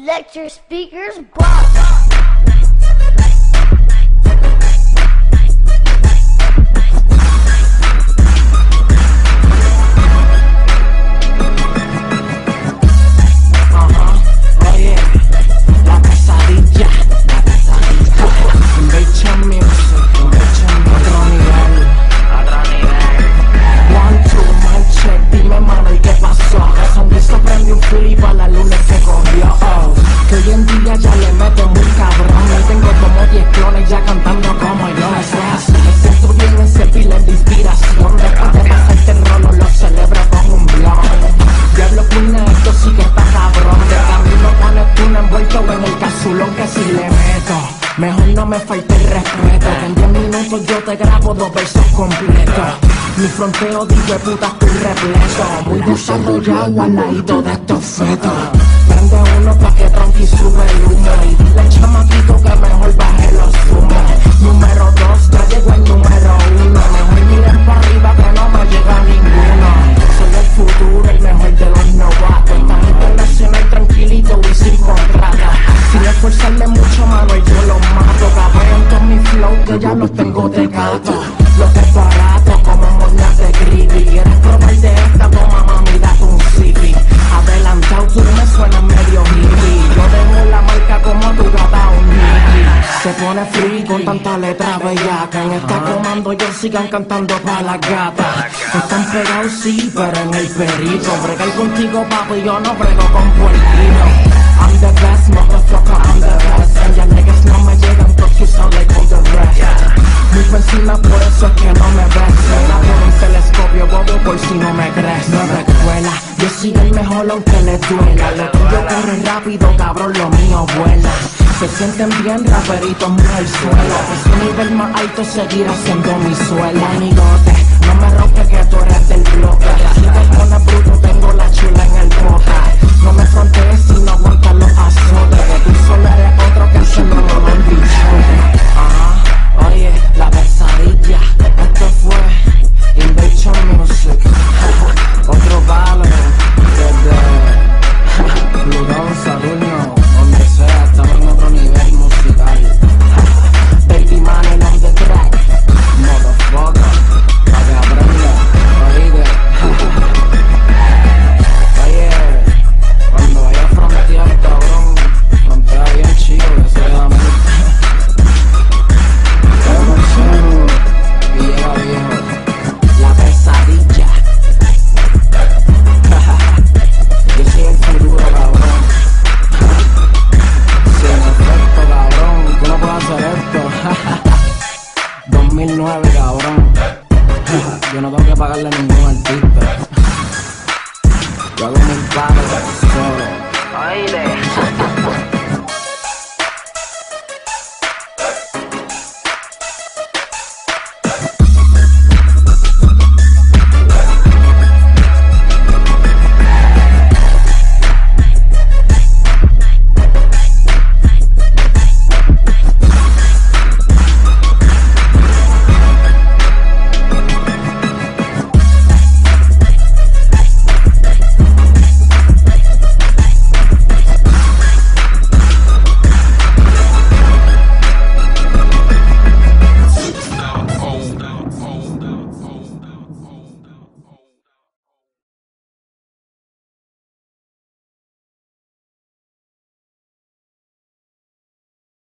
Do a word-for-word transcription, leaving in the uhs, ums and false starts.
Let your speakers block. Mejor no me falte el respeto, que en diez minutos yo te grabo dos versos completos. Mi fronteo digo de puta estoy repleto, muy desarrollado al ladito de estos fetos. Prende uno pa' que tronqui sube el humo y dile al chamaquito que mejor baje los humos. Número dos, ya llegó el número uno. Mejor miren pa' arriba que no me llega ninguno. Soy el futuro, el mejor de los novatos. Tan internacional, tranquilito y sin contrato. Sin esforzarme mucho, mano, y yo los mato. Cabrón con mi flow que ya los tengo de gato. Los que es barato como moñas de creepy. ¿Quieres probar de esta? Toma mami, date un sipi. Adelantado, tú me suenas medio hippie. Yo tengo la marca como tu gata un hippie. Se pone free con tanta letra bellaca. En esta comando ellos sigan cantando pa' las gatas. Están pegados sí, pero en el perito. Bregar contigo papi, yo no brego con puerquino. I'm the best, motherfucker, I'm the best. And ya niggas no me llegan porque you sound like all the rest. Muy por encima, por eso es que no me ves. Mira por un telescopio, bobo, por si no me crees. No me escuela, yo soy el mejor aunque les duela. Lo tuyo corre rápido, cabrón, lo mío vuela. Se sienten bien raperitos, mujer suelo. Es un nivel más alto, seguir haciendo mi suelo. Amigote, no me rompe que tú eres del bloque. Si te pones bruto, tengo la chula en el boca. No me frontees